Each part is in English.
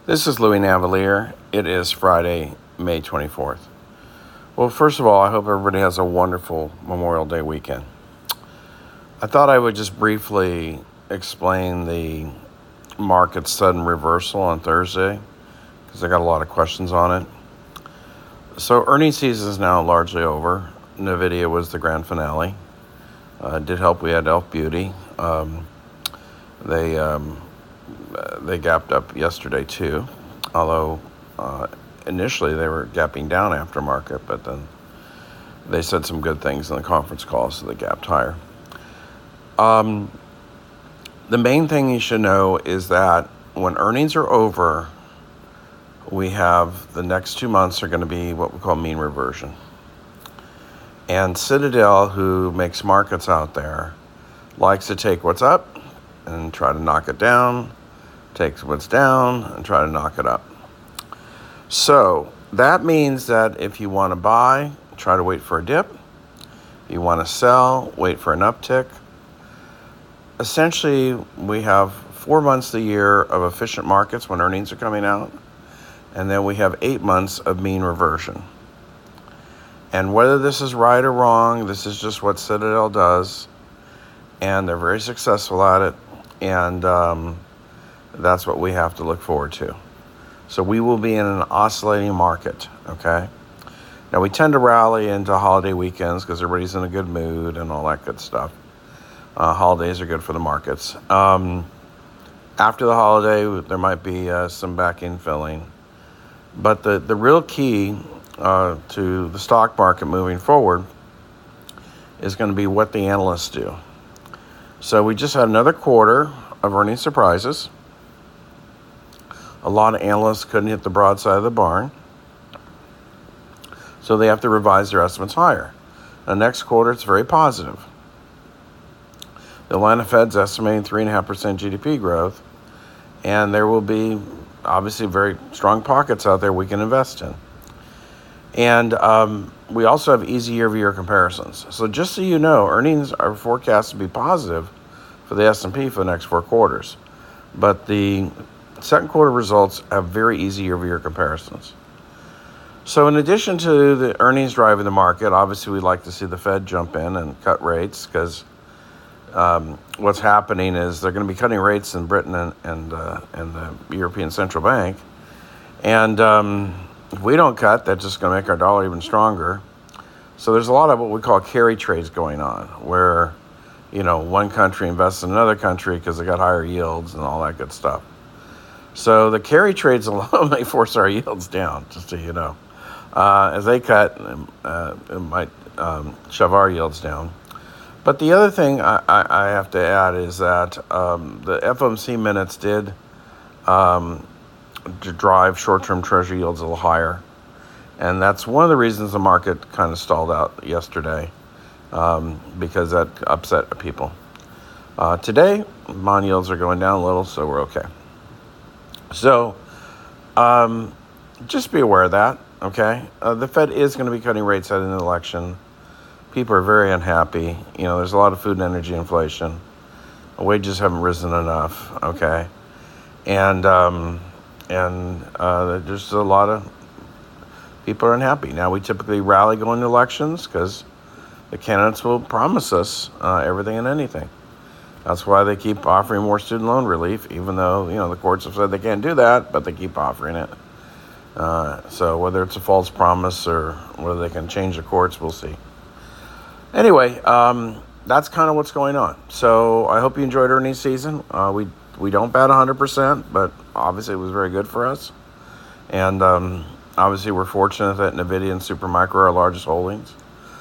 This is Louis Navalier. It is Friday, May 24th. Well, first of all, I hope everybody has a wonderful Memorial Day weekend. I thought I would just briefly explain the market's sudden reversal on Thursday because I got a lot of questions on it. So earnings season is now largely over. NVIDIA was the grand finale. It did help we had Elf Beauty. They gapped up yesterday too, although initially they were gapping down after market, but then they said some good things in the conference call, so they gapped higher. The main thing you should know is that when earnings are over, we have the next 2 months are going to be what we call mean reversion. And Citadel, who makes markets out there, likes to take what's up and try to knock it down, takes what's down and try to knock it up. So that means that if you want to buy, try to wait for a dip. If you want to sell, wait for an uptick. Essentially, we have 4 months a year of efficient markets when earnings are coming out, and then we have 8 months of mean reversion. And whether this is right or wrong, this is just what Citadel does, and they're very successful at it, and that's what we have to look forward to. So we will be in an oscillating market, okay? Now, we tend to rally into holiday weekends because everybody's in a good mood and all that good stuff. Holidays are good for the markets. After the holiday, there might be some back infilling. But the real key to the stock market moving forward is going to be what the analysts do. So we just had another quarter of earnings surprises. A lot of analysts couldn't hit the broad side of the barn, so they have to revise their estimates higher. The next quarter, it's very positive. The Atlanta Fed's estimating 3.5% GDP growth, and there will be obviously very strong pockets out there we can invest in. And we also have easy year-over-year comparisons. So just so you know, earnings are forecast to be positive for the S&P for the next 4 quarters. But the second quarter results have very easy year-over-year comparisons. So in addition to the earnings driving the market, obviously we'd like to see the Fed jump in and cut rates because what's happening is they're going to be cutting rates in Britain and the European Central Bank. And if we don't cut, that's just going to make our dollar even stronger. So there's a lot of what we call carry trades going on where, one country invests in another country because they got higher yields and all that good stuff. So the carry trades alone may force our yields down, just so you know. As they cut, it might shove our yields down. But the other thing I have to add is that the FOMC minutes did drive short-term treasury yields a little higher. And that's one of the reasons the market kind of stalled out yesterday because that upset people. Today, bond yields are going down a little, so we're okay. So just be aware of that, okay? The Fed is going to be cutting rates at an election. People are very unhappy. There's a lot of food and energy inflation. Wages haven't risen enough, okay? And there's a lot of people are unhappy. Now, we typically rally going to elections because the candidates will promise us everything and anything. That's why they keep offering more student loan relief, even though, the courts have said they can't do that, but they keep offering it. So whether it's a false promise or whether they can change the courts, we'll see. Anyway, that's kind of what's going on. So I hope you enjoyed earnings season. We don't bat 100%, but obviously it was very good for us. And obviously we're fortunate that NVIDIA and Supermicro are our largest holdings.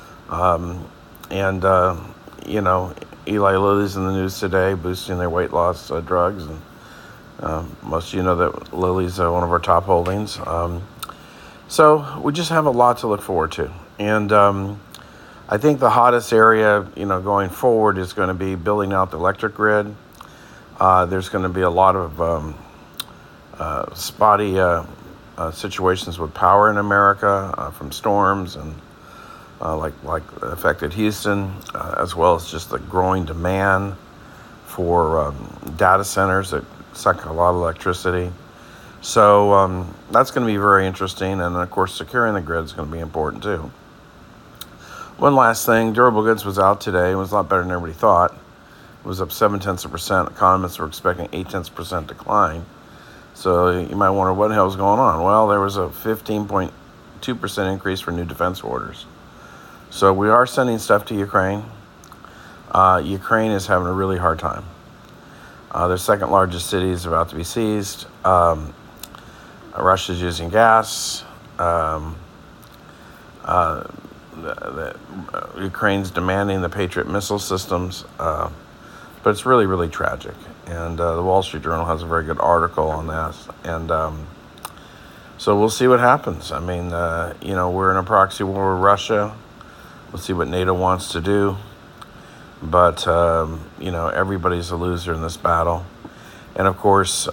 Eli Lilly's in the news today, boosting their weight loss drugs. And most of you know that Lilly's one of our top holdings. So we just have a lot to look forward to. And I think the hottest area, going forward is going to be building out the electric grid. There's going to be a lot of spotty situations with power in America from storms and like affected Houston, as well as just the growing demand for data centers that suck a lot of electricity. So that's going to be very interesting. And of course, securing the grid is going to be important too. One last thing, durable goods was out today. It was a lot better than everybody thought. It was up 0.7%. Economists were expecting 0.8% decline. So you might wonder what the hell is going on. Well, there was a 15.2% increase for new defense orders. So we are sending stuff to Ukraine. Ukraine is having a really hard time. Their second largest city is about to be seized. Russia's using gas. Ukraine's demanding the Patriot missile systems. But it's really, really tragic. And the Wall Street Journal has a very good article on that. And so we'll see what happens. I mean, we're in a proxy war with Russia. We'll see what NATO wants to do. But, everybody's a loser in this battle. And, of course,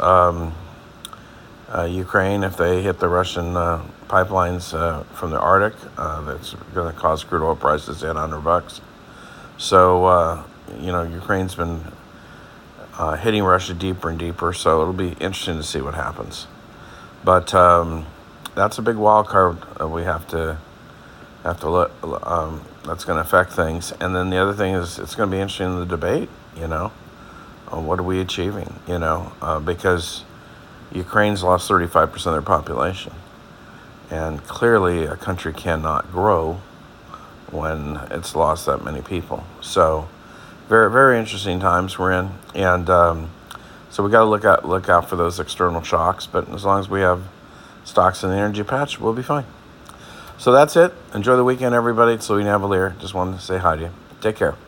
Ukraine, if they hit the Russian pipelines from the Arctic, that's going to cause crude oil prices to hit $100. So, Ukraine's been hitting Russia deeper and deeper, so it'll be interesting to see what happens. But that's a big wild card we have to look. That's going to affect things. And then the other thing is it's going to be interesting in the debate. What are we achieving? Because Ukraine's lost 35% of their population, and clearly a country cannot grow when it's lost that many people. So very, very interesting times we're in, and so we got to look out for those external shocks. But as long as we have stocks in the energy patch, we'll be fine. So that's it. Enjoy the weekend, everybody. It's Louis Navalier. Just wanted to say hi to you. Take care.